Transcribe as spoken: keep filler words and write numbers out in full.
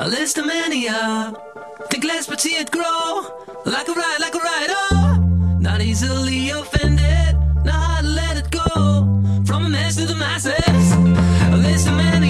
a list of mania. Think less but see it grow. Like a ride, like a ride, oh, not easily offended.